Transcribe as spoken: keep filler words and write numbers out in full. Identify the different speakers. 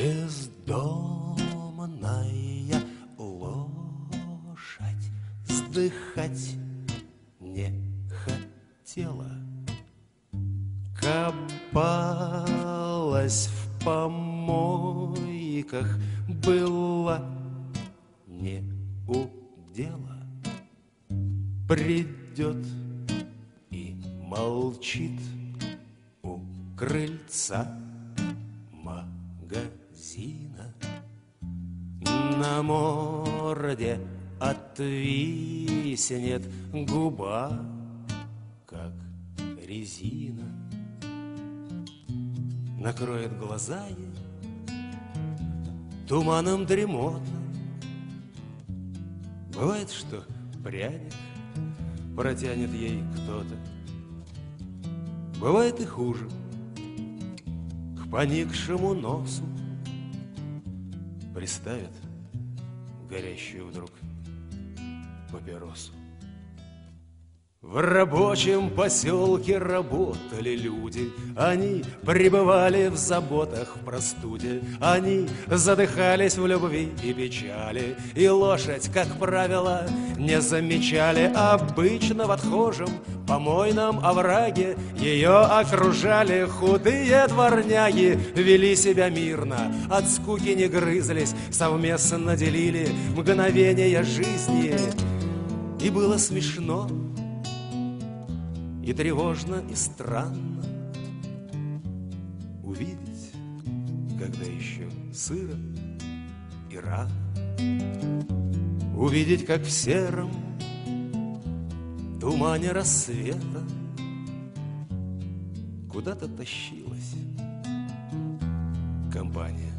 Speaker 1: Бездомная лошадь вздыхать не хотела, копалась в помойках, была не у дела. Придет и молчит у крыльца магазина, на морде отвиснет губа, как резина. Накроет глаза ей туманом дремота. Бывает, что пряник протянет ей кто-то. Бывает и хуже. К поникшему носу приставят горящую вдруг папиросу. В рабочем поселке работали люди, они пребывали в заботах, в простуде, они задыхались в любви и печали, и лошадь, как правило, не замечали. Обычно в отхожем помойном овраге ее окружали худые дворняги, вели себя мирно, от скуки не грызлись, совместно делили мгновения жизни. И было смешно, и тревожно, и странно увидеть, когда еще сыро и рано, увидеть, как в сером тумане рассвета куда-то тащилась компания